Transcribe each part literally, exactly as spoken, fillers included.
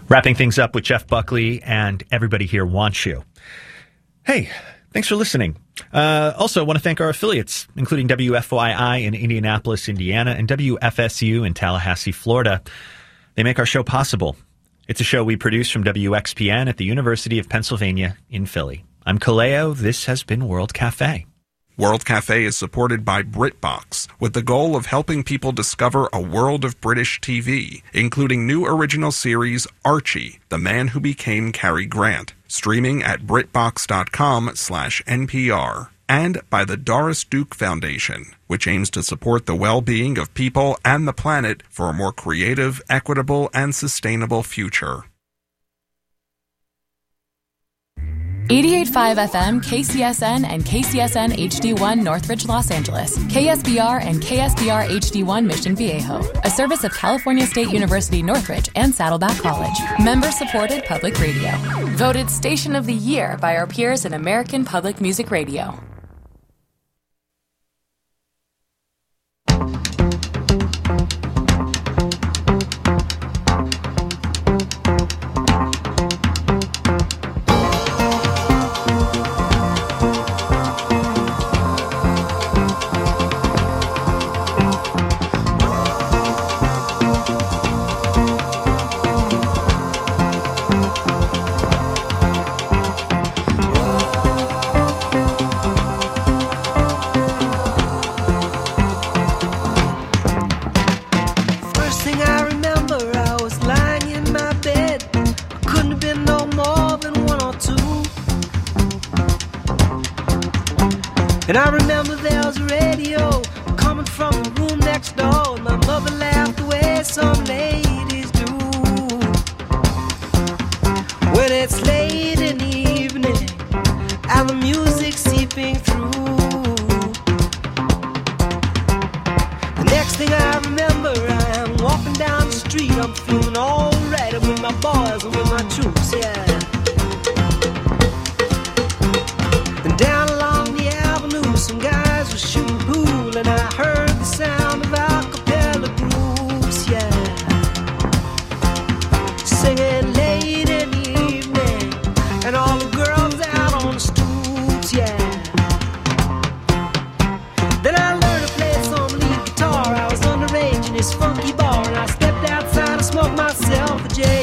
Wrapping things up with Jeff Buckley and Everybody Here Wants You. Hey, thanks for listening. Uh, also, I want to thank our affiliates, including W F Y I in Indianapolis, Indiana, and W F S U in Tallahassee, Florida. They make our show possible. It's a show we produce from W X P N at the University of Pennsylvania in Philly. I'm Kaleo. This has been World Cafe. World Cafe is supported by BritBox, with the goal of helping people discover a world of British T V, including new original series Archie, The Man Who Became Cary Grant, streaming at BritBox.com slash NPR, and by the Doris Duke Foundation, which aims to support the well-being of people and the planet for a more creative, equitable, and sustainable future. eighty-eight point five F M, K C S N, and K C S N H D one Northridge, Los Angeles. K S B R and K S B R H D one Mission Viejo. A service of California State University Northridge and Saddleback College. Member-supported public radio. Voted Station of the Year by our peers in American Public Music Radio. And I remember there was a radio coming from the room next door, and my mother laughed the way some ladies do. When it's late in the evening and the music seeping through, the next thing I remember, I am walking down the street. I'm feeling all right. I'm with my boys and with my troops, yeah. And down along the avenue, some guys were shooting pool, and I heard the sound of a cappella groups, yeah, singing late in the evening, and all the girls out on the stoops, yeah. Then I learned to play some lead guitar. I was underage in this funky bar, and I stepped outside and smoked myself a J.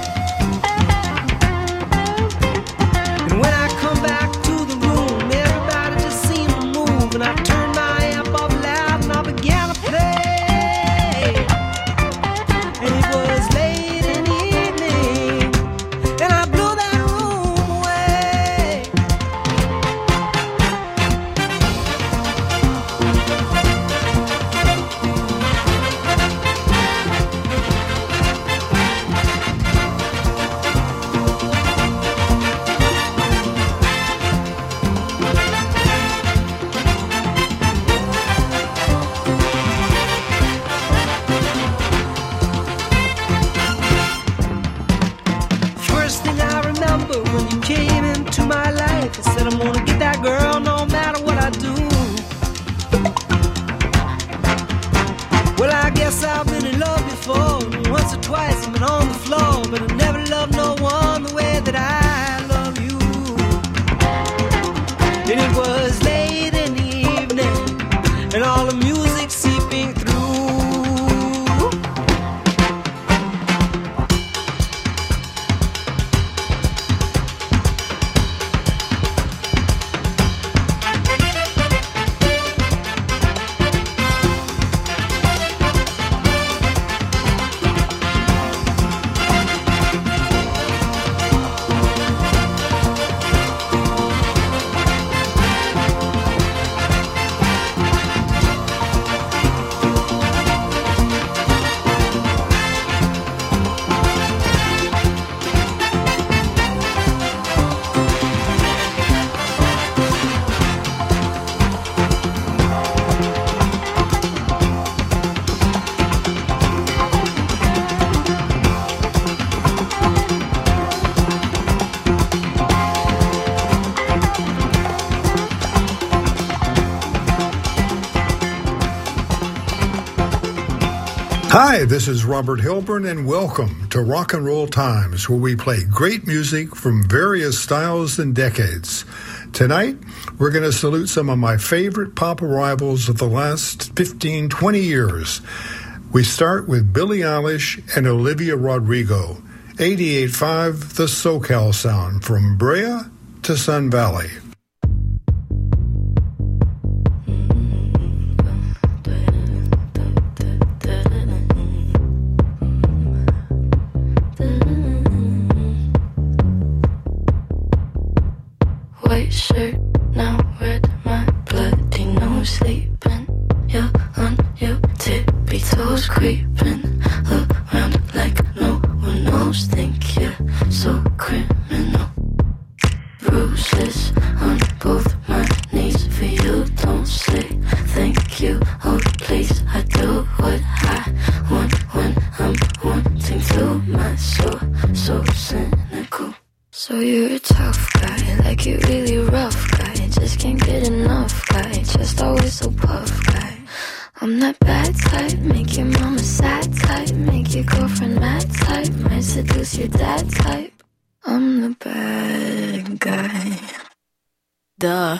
And when I come back to the room, everybody just seemed to move, and I turned my amp up loud and I began to play. And it was late in the evening, and I blew that room away. First thing I remember when you came into my life, I said I'm gonna get that girl no matter what I do. Well, I guess I've been in love before, and once or twice I've been on the floor, but I never loved no one the way that I love you. And it was late in the evening, and all the music seeping through. Hi, this is Robert Hilburn, and welcome to Rock and Roll Times, where we play great music from various styles and decades. Tonight, we're going to salute some of my favorite pop arrivals of the last fifteen, twenty years. We start with Billie Eilish and Olivia Rodrigo, eighty-eight point five The SoCal Sound, from Brea to Sun Valley. White shirt, now red, my bloody nose sleeping. You're on your tippy toes, creeping around like no one knows. Think you're so criminal. Bruises on both my knees for you. Don't say thank you. Oh please, I do what I want when I'm wanting to. My soul so cynical. So you're a tough guy, like you really rough guy. Just can't get enough guy, just always so puff guy. I'm that bad type, make your mama sad type, make your girlfriend mad type, might seduce your dad type. I'm the bad guy. Duh.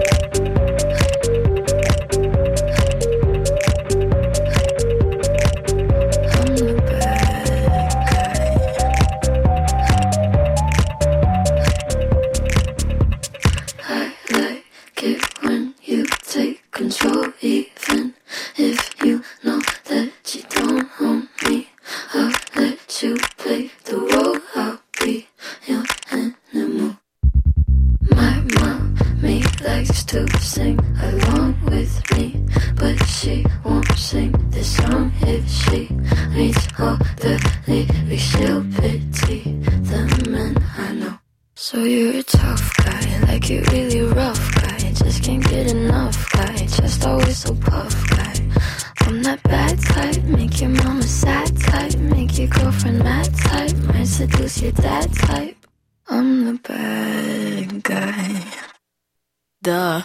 Control, even if you know that you don't own me. I'll let you play the role, I'll be your animal. My mommy likes to sing along with me, but she won't sing this song if she reads all the lyrics. She'll pity the men I know. So you're a tough guy, like you really rough guy. Just can't get enough guy, just always so puff guy. I'm that bad type, make your mama sad type, make your girlfriend mad type, might seduce your dad type. I'm the bad guy. Duh.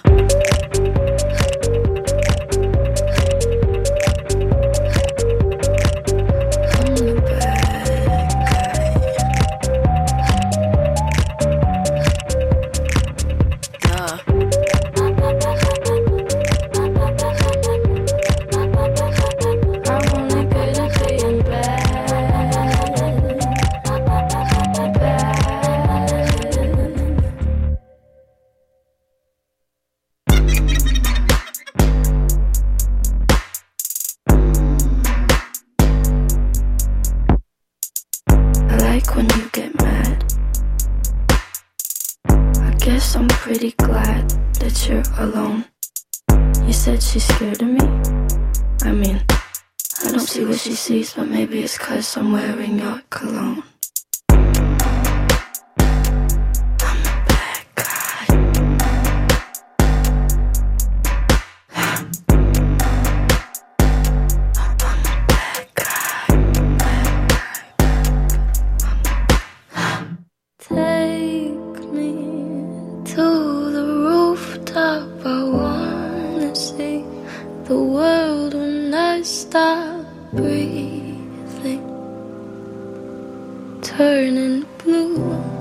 I'm pretty glad that you're alone. You said she's scared of me. I mean, I don't see what she sees, but maybe it's 'cause I'm wearing your cologne. Turning blue.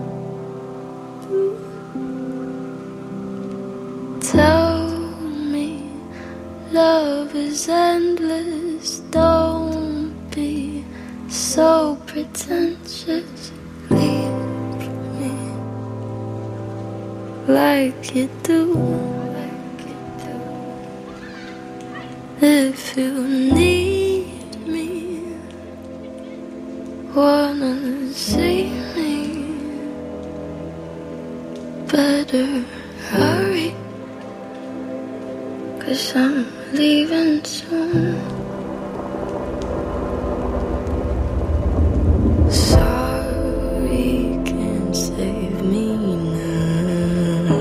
Tell me love is endless. Don't be so pretentious. Leave me like you do. If you need me, wanna see me, better hurry, 'cause I'm leaving soon. Sorry can't save me now.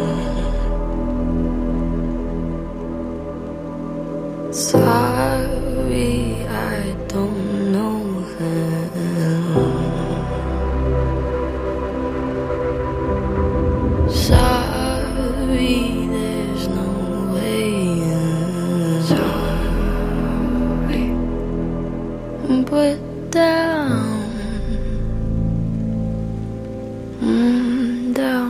Sorry I don't know how. Sorry there's no way out. Sorry. mm, down.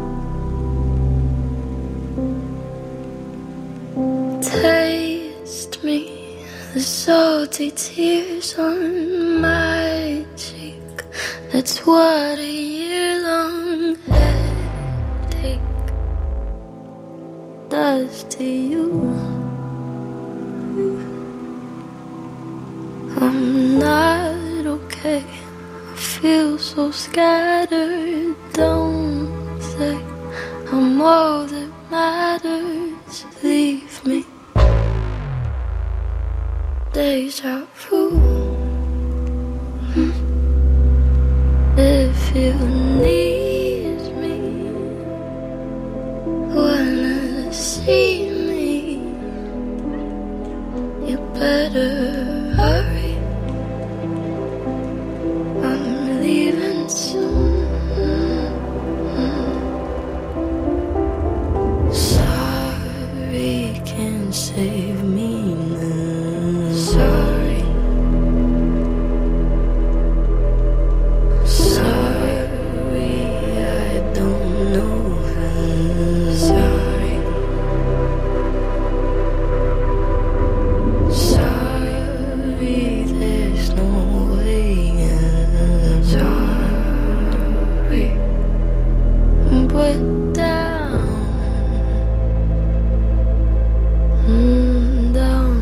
Taste me, the salty tears on my cheek. That's what a year-long headache does to you. I'm not okay, I feel so scattered. Don't say I'm all that matters. Leave me. Deja vu. If you need me, wanna see me, you better hurry. I'm leaving soon. Sorry, can't save me now. Sorry. Sorry, I don't know how. Sorry. Sorry, there's no way out. Sorry, but down, mm, down.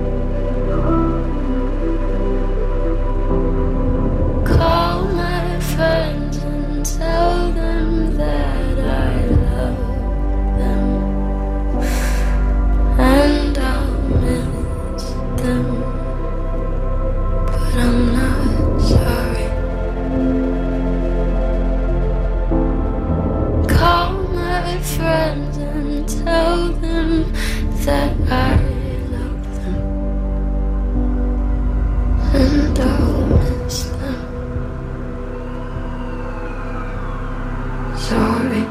Call my friends and tell them that I love them, and I'll miss them, but I'm not sorry. Call my friends and tell them that I love them, and I'll miss them. Sorry.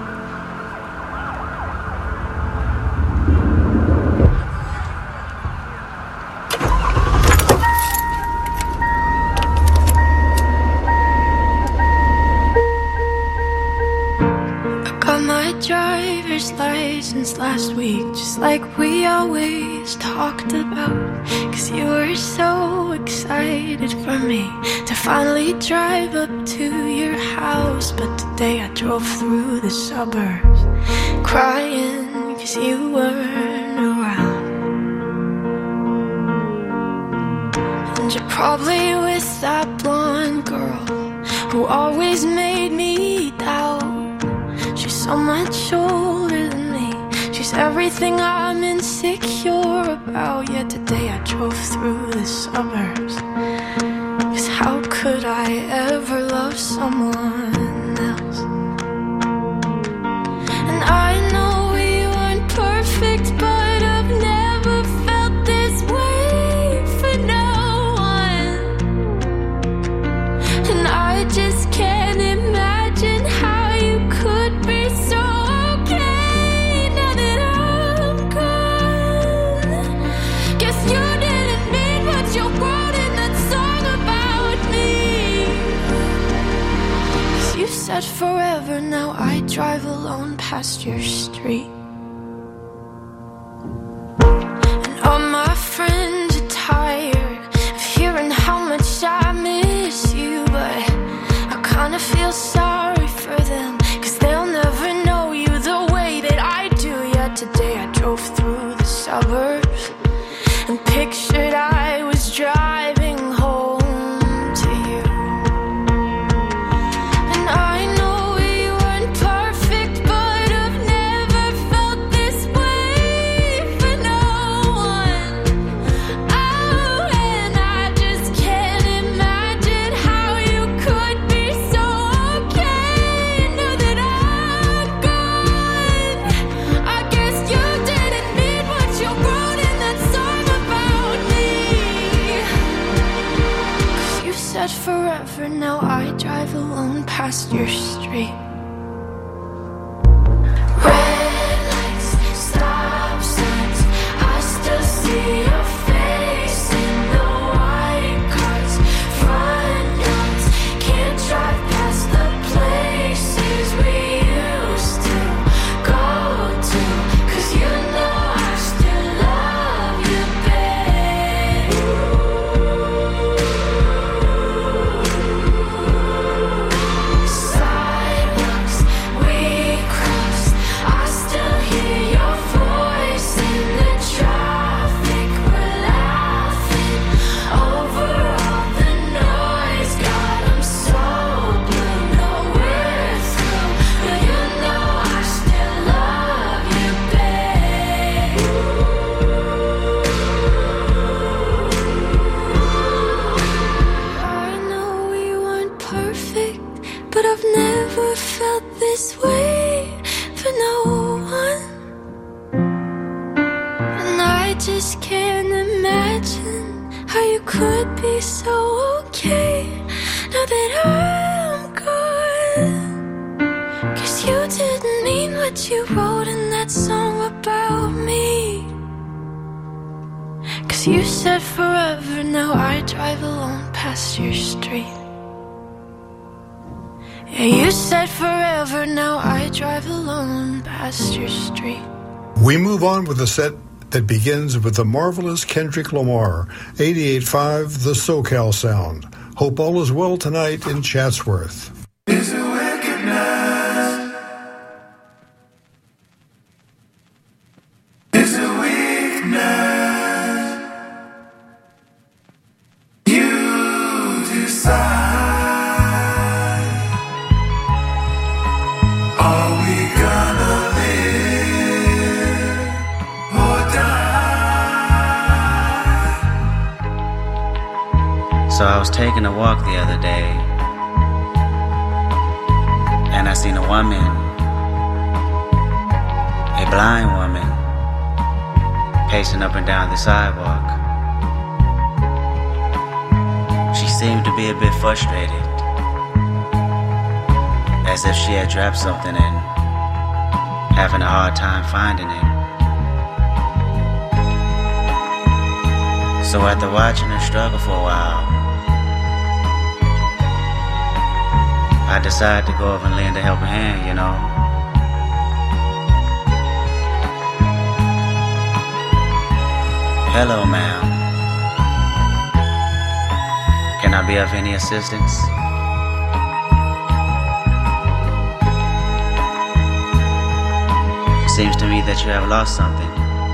I got my driver's license last week, just like we always talked about. Cause you were so excited for me to finally drive up to your house. But today I drove through the suburbs crying cause you weren't around. And you're probably with that blonde girl who always made me doubt. She's so much older than me, she's everything I'm insecure about. Yet today I drove through the suburbs, cause how could I ever love someone else? And I know we weren't perfect, but I've never felt this way for no one. And I just can't imagine how you could be so okay now that I'm gone. Guess you didn't mean what you wrote in that song about me. 'Cause you said forever, now I drive alone past your street. And all my friends are tired of hearing how much I miss you, but I kinda feel sorry for them, cause they'll never know you the way that I do. Yet today I drove through the suburbs and pictured I was driving home to you. And I know we weren't perfect, but I've never felt this way for no one. Oh, and I just can't imagine how you could be so okay now that I'm gone. I guess you didn't mean what you wrote in that song about me. 'Cause you said forever, now I drive alone past your street. Red lights, stop signs, I still see your face in the white cars, front yards, can't drive past the places but I've never felt this way for no one. And I just can't imagine how you could be so okay now that I'm gone. Cause you didn't mean what you wrote in that song about me. Cause you said forever, now I drive alone past your street. Yeah, you said forever, now I drive alone past your street. We move on with a set that begins with the marvelous Kendrick Lamar, eighty-eight point five The SoCal Sound. Hope all is well tonight in Chatsworth. Is it wickedness? Is it weakness? You decide. Are we gonna live or die? So I was taking a walk the other day, and I seen a woman, a blind woman, pacing up and down the sidewalk. She seemed to be a bit frustrated, as if she had dropped something and having a hard time finding it. So after watching her struggle for a while, I decided to go over and lend a helping hand, you know. Hello, ma'am. Can I be of any assistance? Seems to me that you have lost something.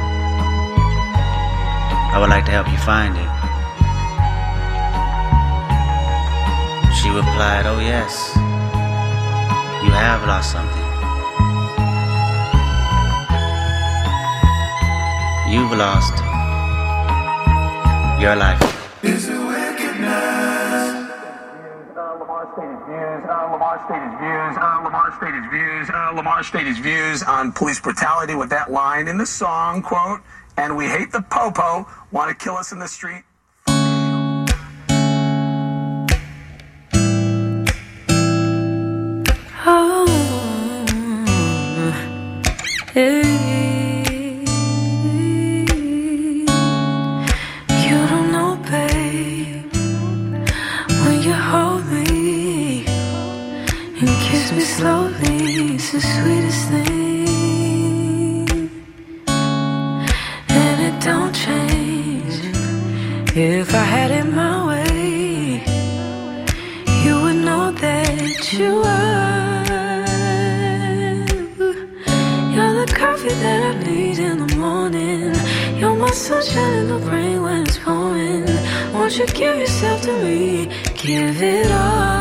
I would like to help you find it. She replied, oh yes, you have lost something. You've lost your life. Is it wickedness? Lamar stated views, uh, Lamar stated views, uh, Lamar stated views, uh, Lamar stated views on police brutality with that line in the song, quote, and we hate the popo, want to kill us in the street. Oh, hey. You don't know, babe, when you hold me and kiss me slowly, it's the sweetest thing. And it don't change. If I had it my way, you would know that you are. You're the coffee that I need in the morning. You're my sunshine in the rain when it's pouring. Won't you give yourself to me? Give it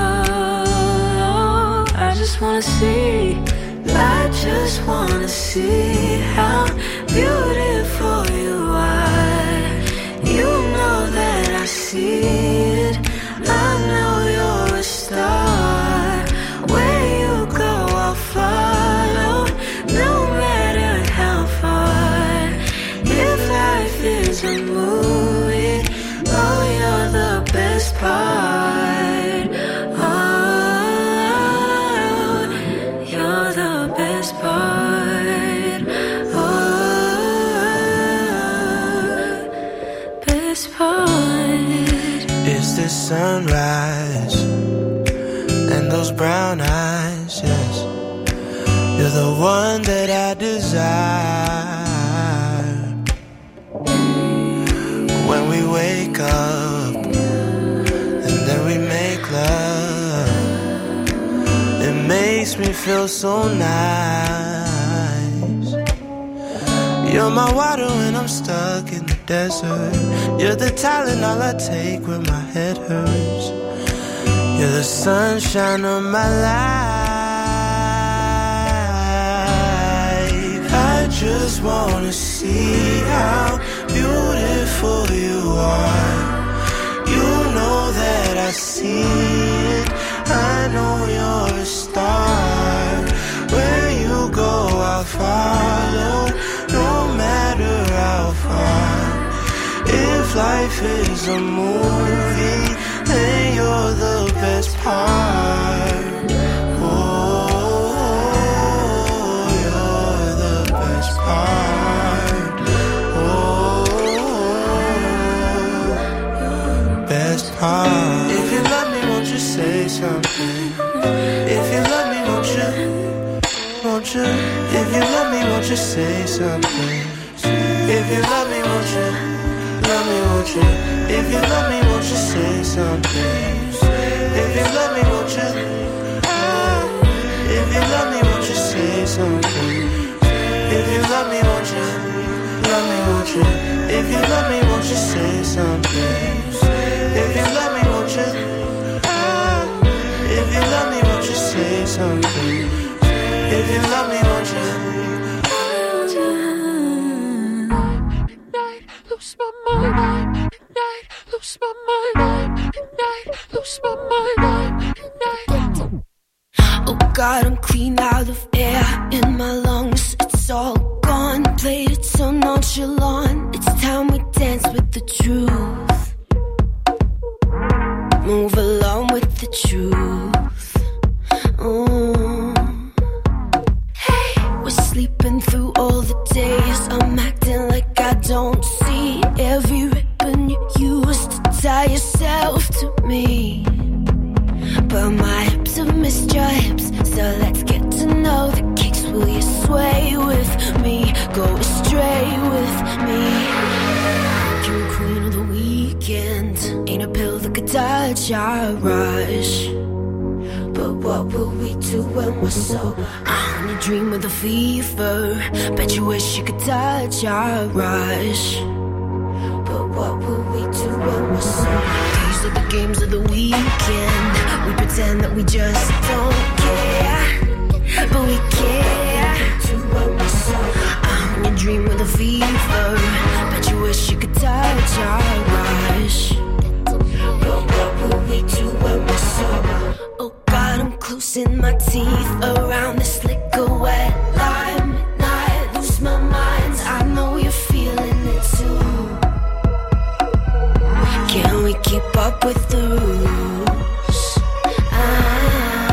all. I just wanna see. I just wanna see how beautiful you are. You know that I see it. I know you're a star. Where you go, I'll follow, no matter how far. If life is a movie, oh, you're the best part. Oh, you're the best part. Oh, best part. It's the sunrise and those brown eyes, yes. You're the one that I desire. When we wake up and then we make love, it makes me feel so nice. You're my water when I'm stuck in the desert. You're the Tylenol I take when my head hurts. You're the sunshine of my life. I just wanna see how beautiful you are. You know that I see it. I know you're a star. Where you go, I'll follow, no matter how far. If life is a movie, then you're the best part. Oh, you're the best part. Oh, best part. If you love me, won't you say something? If you love me, won't you? Won't you? If you love me, won't you say something? If you love me, won't you? Love me, won't you? If you love me, won't you say something? If you love me, won't you? If you love me, won't you say something? If you love me, won't you? Love me, won't you? If you love me, won't you say something? If you love me, won't you? If you love me, won't you say something? If you love me, won't you? Lose my mind, night, lose my mind, night, lose my mind, night. Oh God, I'm clean out of air in my lungs. It's all gone, played it so nonchalant. It's time we dance with the truth. Move along with the truth. Oh. Hey, we're sleeping through all the days. I'm acting like I don't see every ribbon you used to tie yourself to me. But my hips have missed your hips, so let's get to know the kicks. Will you sway with me? Go astray with me. You're a queen of the weekend. Ain't a pill that could touch our rush. But what will we do when we're sober? On a dream with a fever. Bet you wish you could touch our rush. But what will we do when we're sober? These are the games of the weekend. We pretend that we just don't care, but we care. When we're sober. On a dream with a fever. Bet you wish you could touch our rush. But what will we do when we're sober? Oh God, I'm closing my teeth around this liquor wet lime. Midnight, lose my mind. I know you're feeling it too. Can we keep up with the rules? Ah.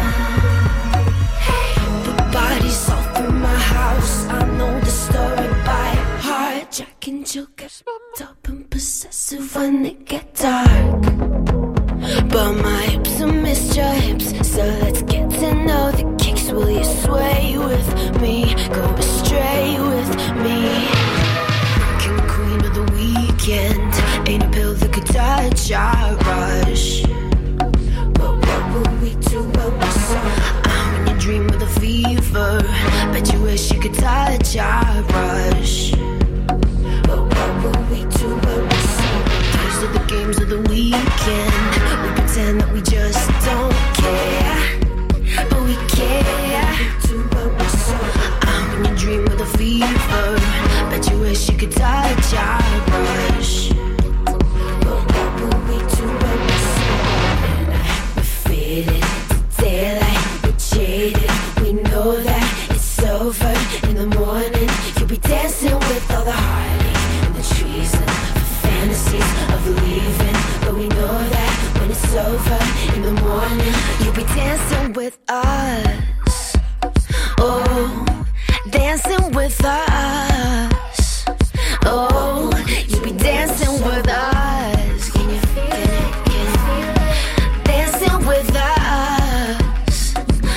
The bodies all through my house. I know the story by heart. Jack and Jill get up and possessive when it get dark. But my hips have missed your hips, so let's get to know the kicks. Will you sway with me? Go astray with me. King queen of the weekend. Ain't a pill that could touch our rush. But what will we do when we're sober? I'm in your dream with a fever. Bet you wish you could touch our rush. But what will we do when we're sober? These are the games of the weekend. We pretend that we just don't care, but we care. I'm in your dream with a fever. Bet you wish you could touch our rush. But what will we do when we're sober? We're faded to daylight, we're jaded. We know that it's over in the morning. You'll be dancing with all the heartache and the treason, the fantasies of leaving. But we know that when it's over in the morning, you'll be dancing with us. Oh, dancing with us. Oh, you'll be dancing with us. Can you feel it? Can you feel it? Dancing with us.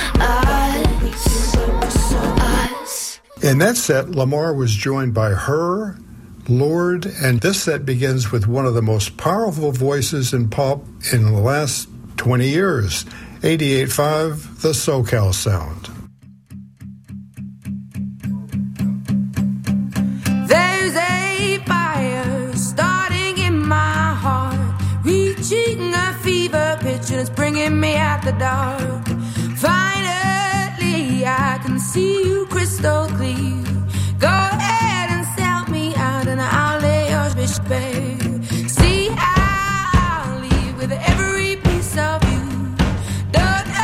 Us. Us. In that set, Lamar was joined by her, Lorde, and this set begins with one of the most powerful voices in pop in the last twenty years, eighty-eight point five, the SoCal Sound. There's a fire starting in my heart, reaching a fever pitch and it's bringing me out the dark. Finally, I can see you crystal clear. Go ahead and sell me out and I'll lay yours, bitch, babe. See, I'll leave with every piece of you. Don't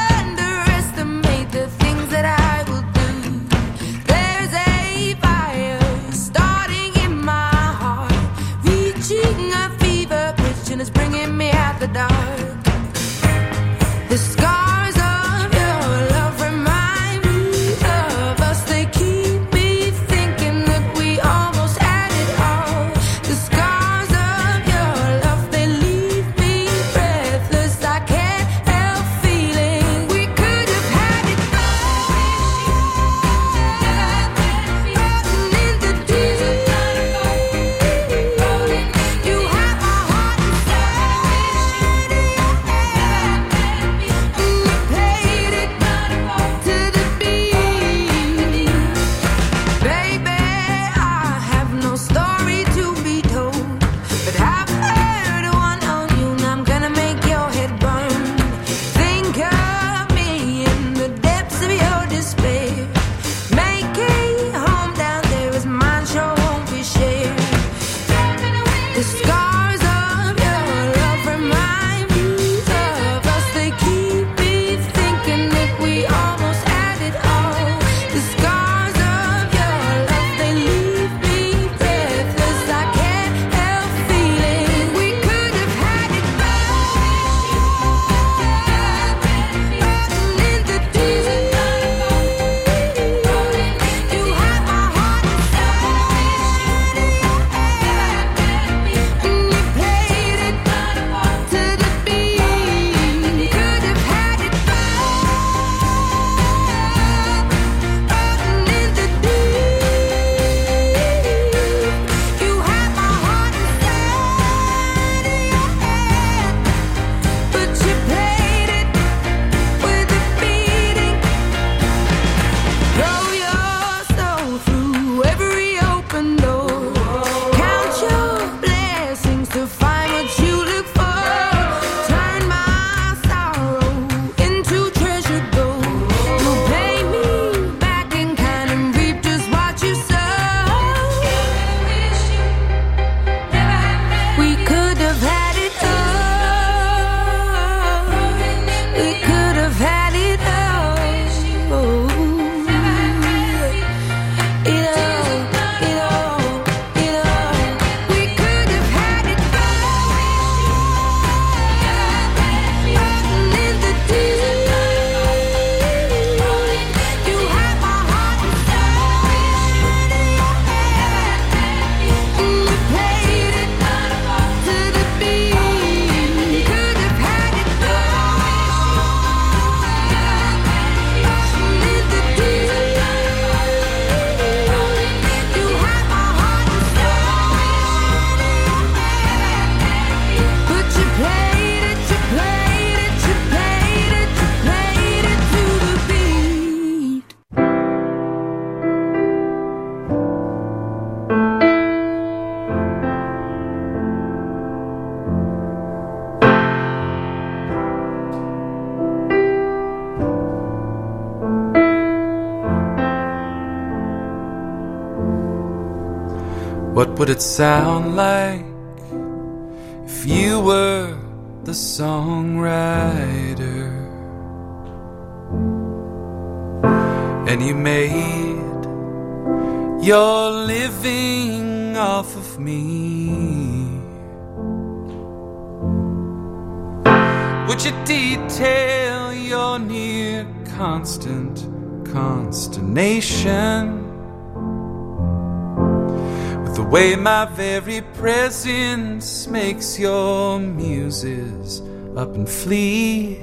What would it sound like if you were the songwriter and you made your living off of me? Would you detail your near constant consternation with the way my very presence makes your muses up and flee?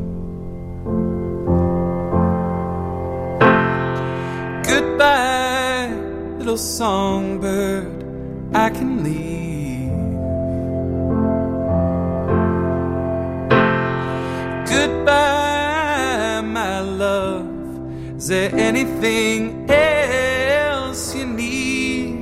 Goodbye, little songbird, I can leave. Goodbye, my love. Is there anything else you need?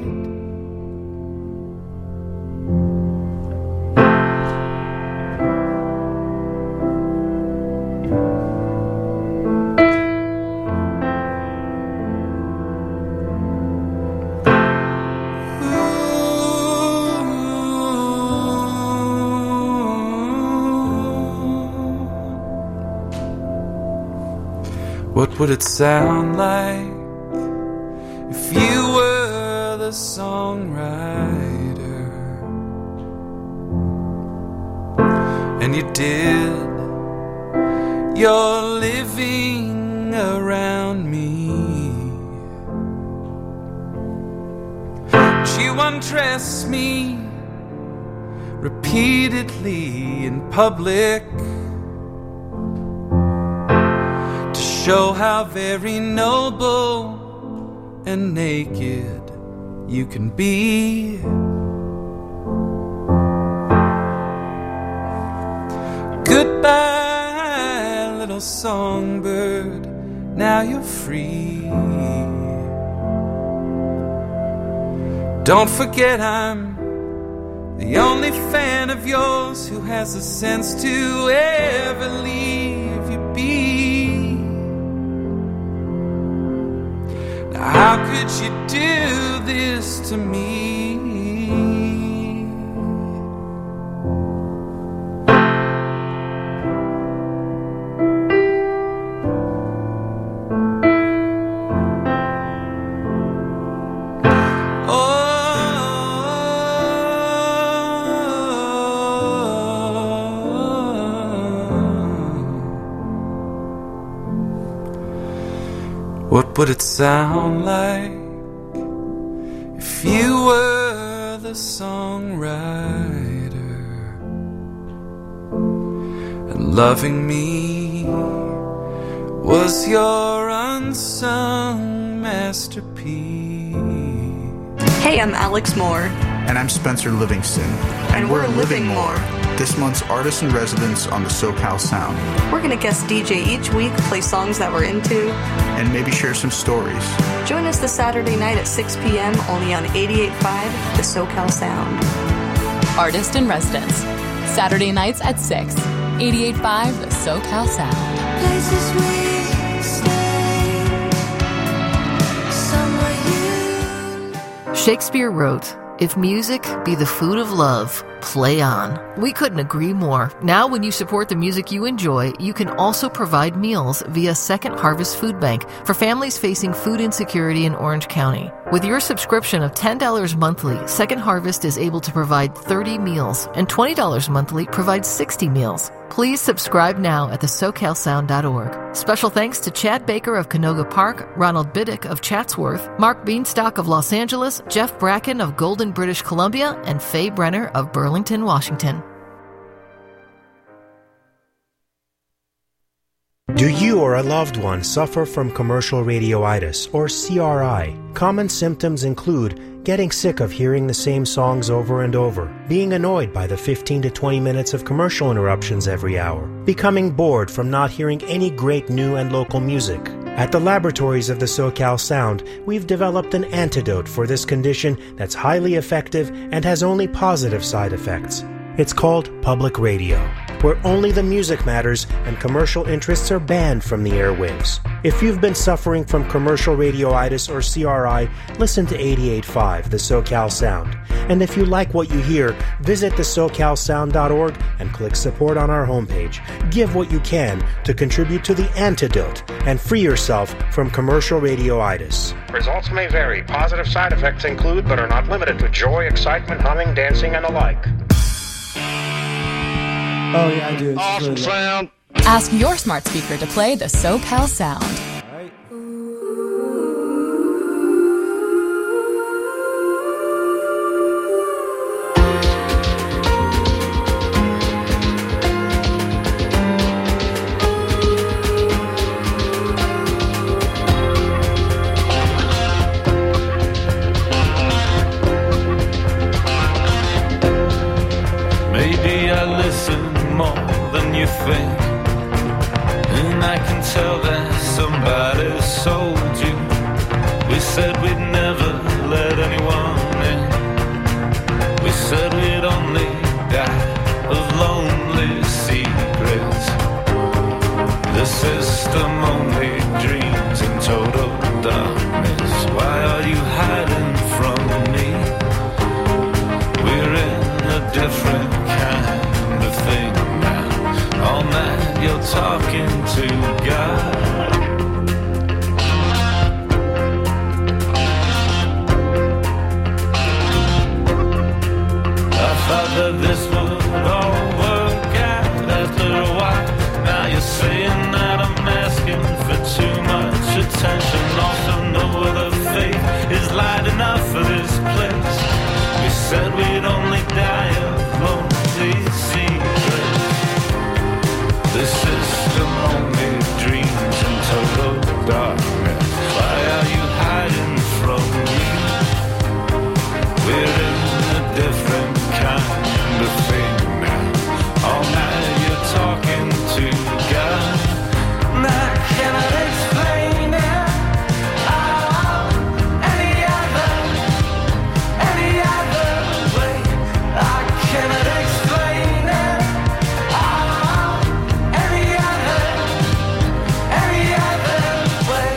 What would it sound like if you were the songwriter and you did your living around me? Would you undress me repeatedly in public to show how very noble and naked you can be? Goodbye, little songbird, now you're free. Don't forget I'm the only fan of yours who has the sense to ever leave you be. Now how could you do this to me? What would it sound like if you were the songwriter and loving me was your unsung masterpiece? Hey, I'm Alex Moore. And I'm Spencer Livingston. And, and we're, we're Living More. This month's Artist in Residence on the SoCal Sound. We're going to guest D J each week, play songs that we're into, and maybe share some stories. Join us this Saturday night at six p.m. only on eighty-eight point five, the SoCal Sound. Artist in Residence, Saturday nights at six, eighty-eight point five, the SoCal Sound. Places we stay, somewhere you... Shakespeare wrote, "If music be the food of love, play on." We couldn't agree more. Now when you support the music you enjoy, you can also provide meals via Second Harvest Food Bank for families facing food insecurity in Orange County. With your subscription of ten dollars monthly, Second Harvest is able to provide thirty meals, and twenty dollars monthly provides sixty meals. Please subscribe now at the socal sound dot org. Special thanks to Chad Baker of Canoga Park, Ronald Biddick of Chatsworth, Mark Beanstalk of Los Angeles, Jeff Bracken of Golden, British Columbia, and Faye Brenner of Burlington, Washington. Do you or a loved one suffer from commercial radioitis or C R I? Common symptoms include getting sick of hearing the same songs over and over, being annoyed by the fifteen to twenty minutes of commercial interruptions every hour, becoming bored from not hearing any great new and local music. At the laboratories of the SoCal Sound, we've developed an antidote for this condition that's highly effective and has only positive side effects. It's called public radio, where only the music matters and commercial interests are banned from the airwaves. If you've been suffering from commercial radioitis or C R I, listen to eighty-eight point five, the SoCal Sound. And if you like what you hear, visit the socal sound dot org and click support on our homepage. Give what you can to contribute to the antidote and free yourself from commercial radioitis. Results may vary. Positive side effects include, but are not limited to, joy, excitement, humming, dancing, and the like. Oh yeah, I do. It's awesome really sound. Ask your smart speaker to play the SoCal Sound. Maybe I listen more than you think, and I can tell that somebody sold you. We said we'd never let anyone in. We said we'd only die of lonely secrets. The system only dreams in total darkness. Why are you hiding from me? We're in a different kind of thing now. All night you're talking to God. I thought that this would all work out after a while. Now you're saying that I'm asking for too much attention. Also no other faith is light enough for this place. We said we'd only die of lonely secrets. The system only dreams in total darkness. Why are you hiding from me? We're in a different kind of thing now. All night you're talking to God. And I cannot explain it. Oh, any other, any other way. I cannot explain it. Oh, any other, any other way.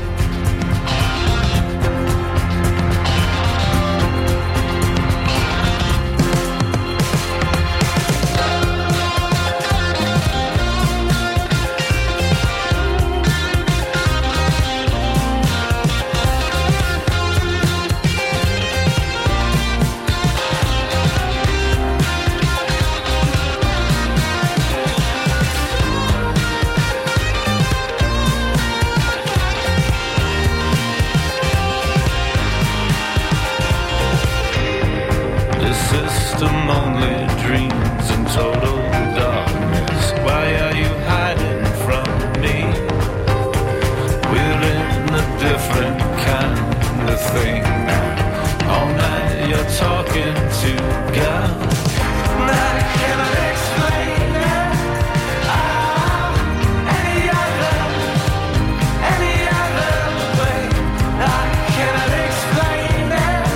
The system only dreams in total darkness. Why are you hiding from me? We're in a different kind of thing now. All night you're talking to God. And I cannot explain it. Oh, any other, any other way. I cannot explain it.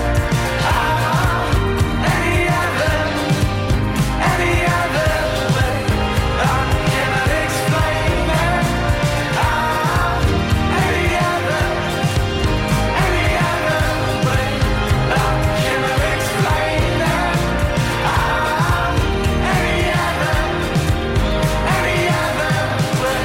Oh, any other, any other way. I cannot explain it. Oh, any other, any other way. I cannot explain it. Oh, any other, any other way.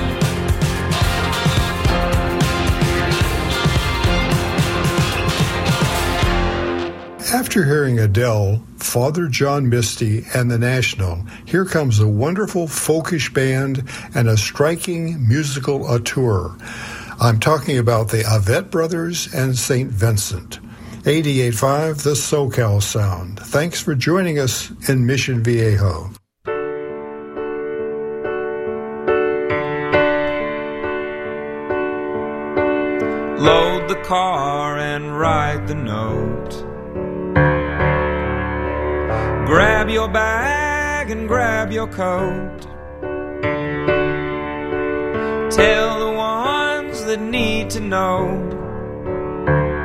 After hearing Adele, Father John Misty, and The National, here comes a wonderful folkish band and a striking musical auteur. I'm talking about the Avett Brothers and Saint Vincent. eighty-eight point five, the SoCal Sound. Thanks for joining us in Mission Viejo. Load the car and write the note. Grab your bag and grab your coat. Tell the ones that need to know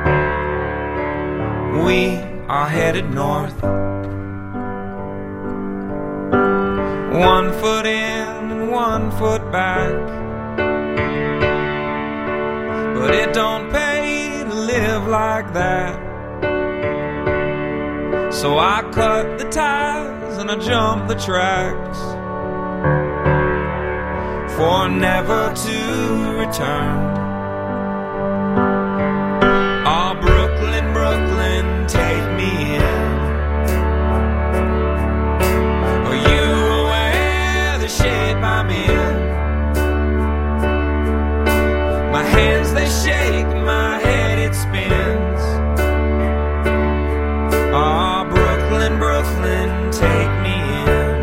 we are headed north. One foot in and one foot back. But it don't pay to live like that. So I cut the ties and I jump the tracks for never to return. Oh, Brooklyn, Brooklyn, take me in. Are you aware of the shape I'm in? My hands, they shake, my head, it spins. Oh, Brooklyn, Brooklyn, take me in.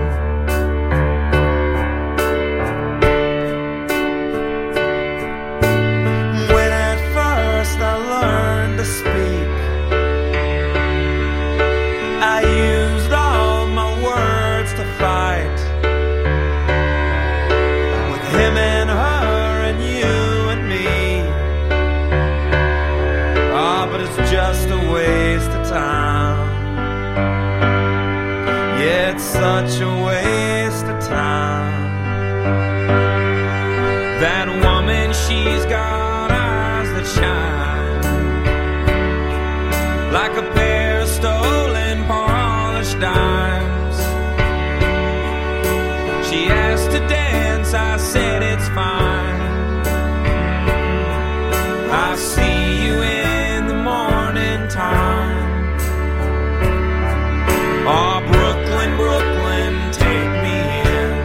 When at first I learned to speak, I used all my words to fight with him and her and you and me. Ah, oh, but it's just a waste of time. Yeah, it's such a waste of time. That woman, she's got eyes that shine like a pair of stolen polished dimes. She asked to dance, I said it's fine. I'll see you in the morning time. Oh, Brooklyn, Brooklyn, take me in.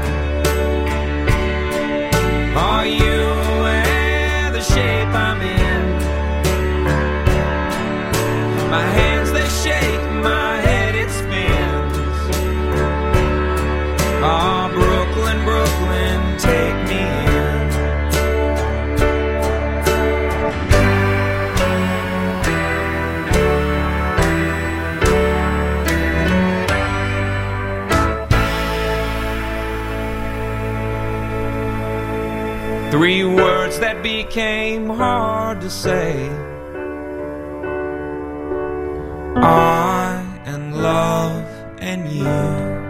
Are you aware the shape I'm in? My hands, they shake, my head, it spins. Oh, Brooklyn, Brooklyn, take me in. Three words that became hard to say. I and love and you.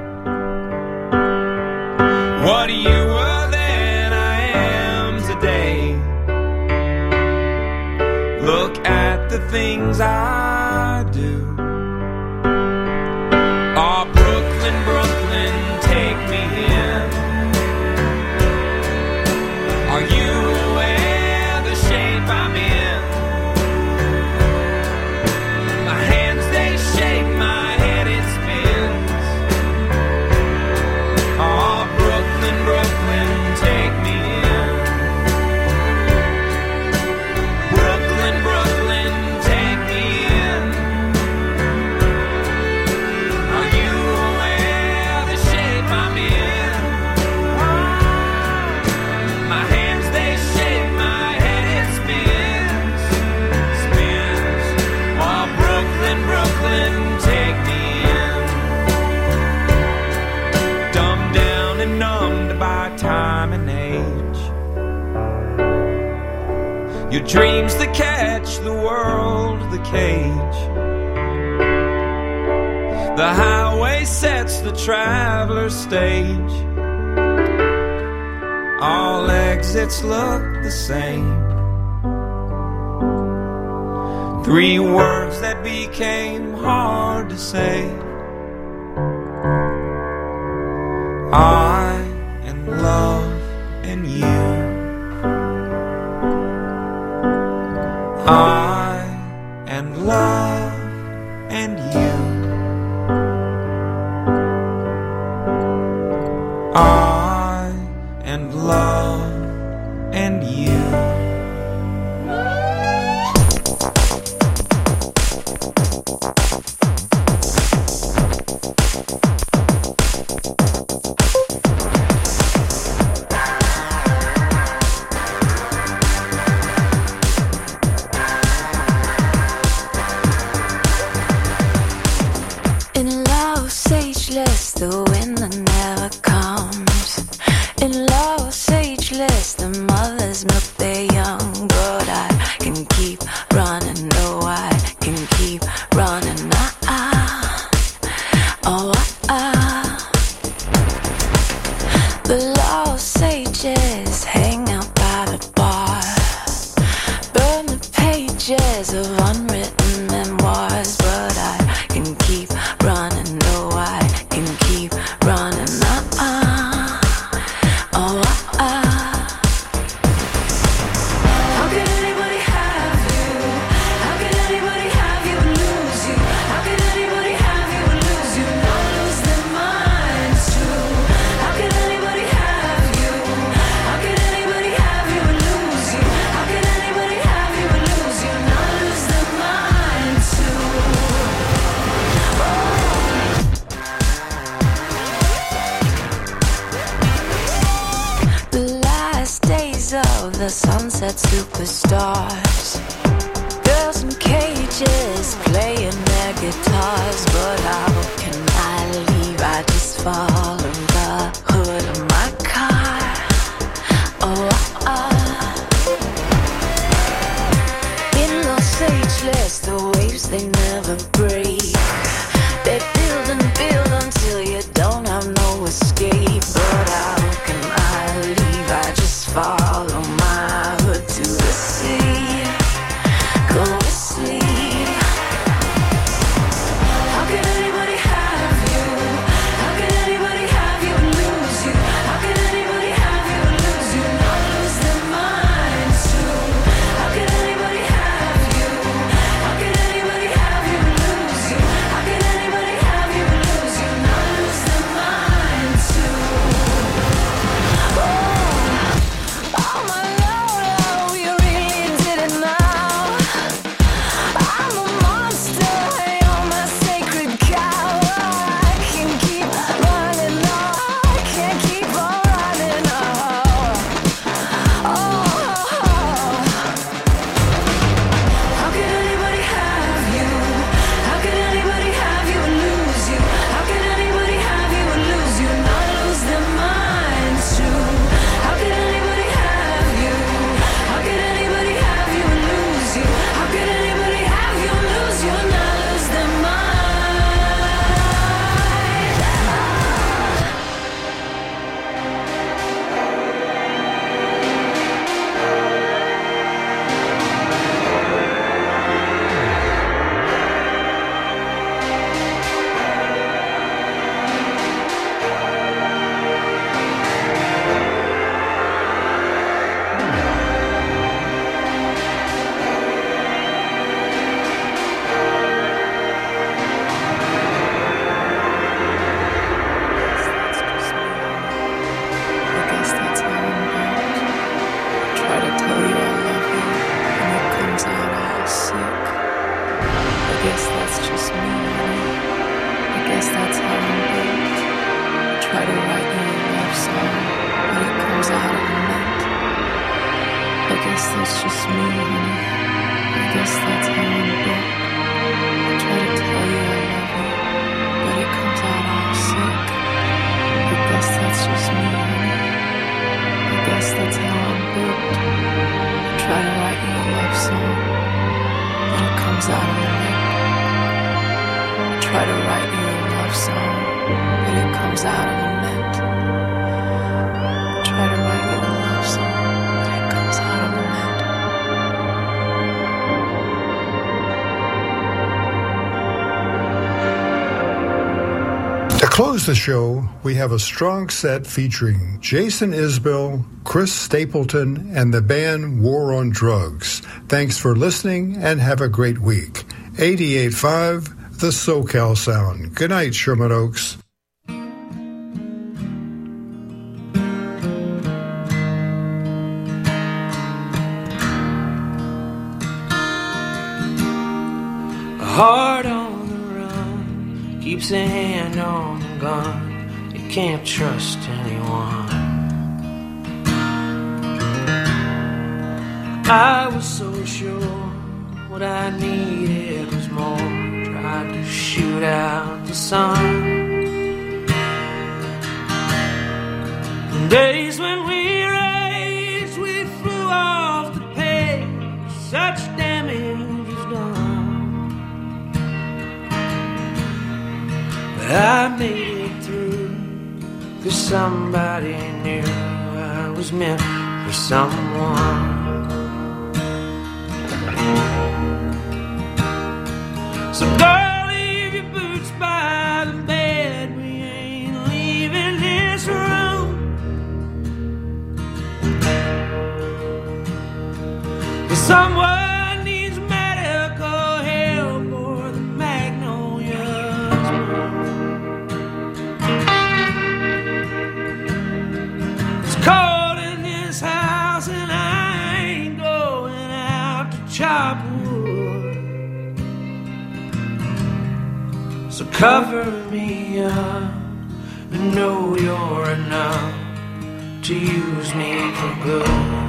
What you were then, I am today. Look at the things I do. Oh, Brooklyn, Brooklyn, take me in. Are you aware the shape I'm in? My hands, they shake, my head, it spins. Oh, Brooklyn, Brooklyn, take me in. Brooklyn, Brooklyn, take me in. Are you aware the shape I'm in? My hands, they shake, my head, it spins, spins. Oh, Brooklyn, Brooklyn, take me in. Dumbed down and numbed by time and age. Your dreams that catch the world, the cage. The highway sets the traveler's stage. All exits look the same. Three words that became hard to say. I and love and you. I and love and you. I and love and you. pages of unwritten memoirs, but I can keep running. No, I can keep running. Uh-uh. Oh, uh-uh. How could anybody have you? How could anybody have you and lose you? How could anybody have you and lose you? Not lose their minds too. How could anybody have you? How could anybody have you and lose you? How could anybody have you and lose you? Not lose their minds too. The last days of the sunset superstars, girls in cages playing their guitars, but how can I leave? I just follow the hood of my car. Oh, uh, in those ageless, the waves they never break. They build and build until you don't have no escape. But how can I leave? I just follow my hood to the sea. Go to sleep. How can anybody have you? How can anybody have you and lose you? How can anybody have you and lose you? Not lose their minds too. How can anybody have you? How can anybody have you and lose you? How can anybody have you and lose you? Not lose their minds too. Oh, oh my Lord, oh, you really did it now. I'm a monster, you're my sacred cow. I can keep running, no, I can't keep on running. Oh, oh. How could anybody have you? How could anybody have you and lose you? How could anybody have you and lose you? Not lose their minds too. How could anybody have you? How could anybody have you and lose you? How could anybody have you and lose you? Not lose their minds. I guess that's how I'm built. Try to tell you I love you, and it comes out all sick. I guess that's just me, honey. I guess that's how I'm built. Try to write you a love song, but it comes out all meant. I guess that's just me, honey. I guess that's how I'm built. I try to tell you I love you, but it comes out all sick. I guess that's just me, honey. I guess that's how I'm built. I try to write you a love song, but it comes out on the neck. I try to write you a love song, but it comes out on the net. I try to write you a love song, but it comes out on the net. To close the show, we have a strong set featuring Jason Isbell, Chris Stapleton, and the band War on Drugs. Thanks for listening and have a great week. eighty-eight point five, the SoCal Sound. Good night, Sherman Oaks. Heart on the run, keeps a hand on the gun. You can't trust anyone. I was so sure what I needed was more. Tried to shoot out the sun. Days when we raged, we flew off the page. Such damage is done. But I made it through, 'cause somebody knew I was meant for someone. If someone needs medical help or the magnolias bloom. It's cold in this house and I ain't going out to chop wood. So cover me up and know you're enough to use me for good.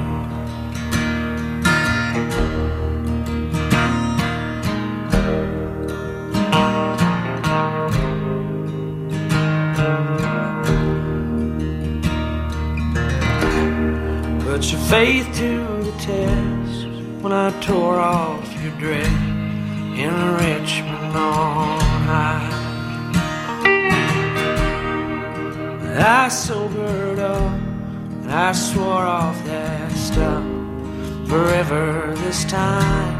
Put your faith to the test when I tore off your dress in Richmond on high. I sobered up and I swore off that stuff forever this time.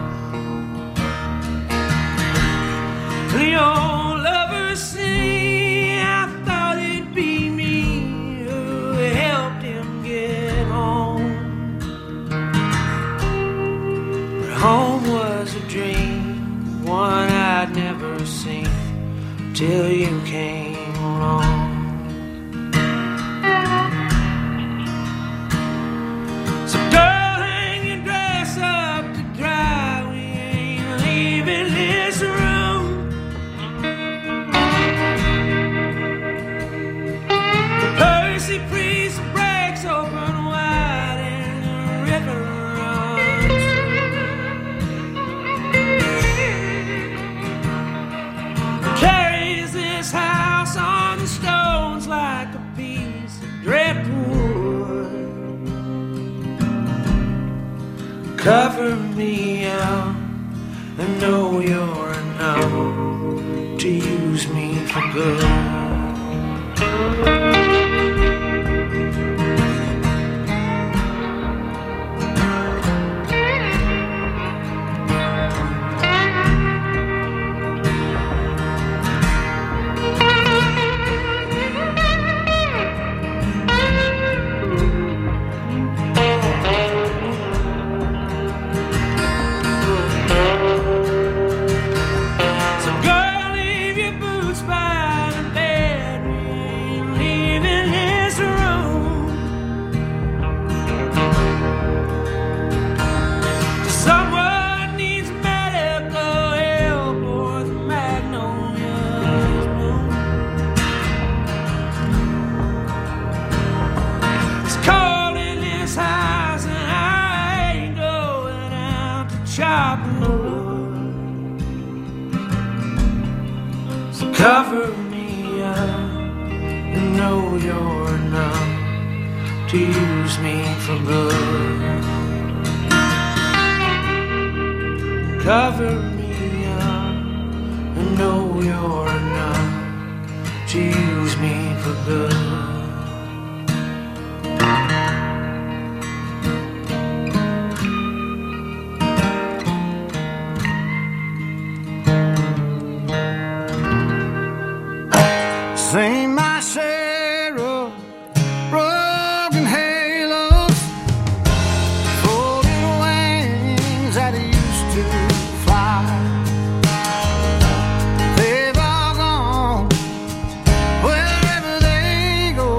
The old lovers sing, I thought it'd be me who helped him get home. But home was a dream, one I'd never seen till you came along. So girl, hang your dress up to dry, we ain't leaving this room. The Percy priest breaks open wide and the river runs through. Carries this house on the stones like a piece of driftwood. Cover me up and know you're enough to use me for good. So girl, leave your boots by the bed, we ain't leaving this room. Someone needs medical help or the magnolias bloom. It's cold in this house and I ain't going out to chop wood. So cover me up and know you're enough to use me for good. Cover me up and know you're enough to use me for good. Sing my share of broken halos, folding wings that used to fly. They've all gone wherever they go.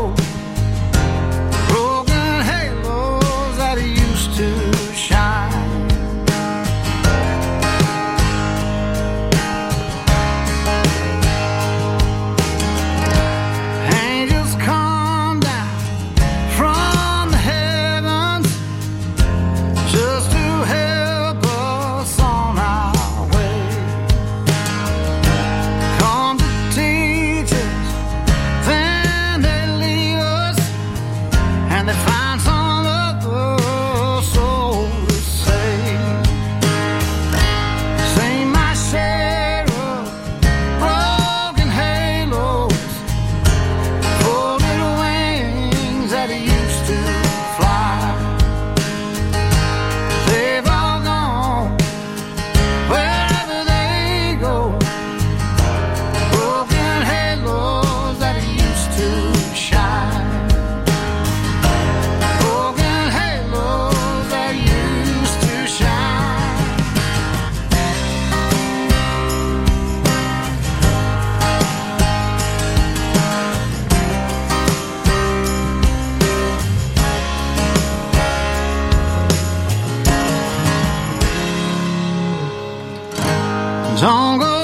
Song goes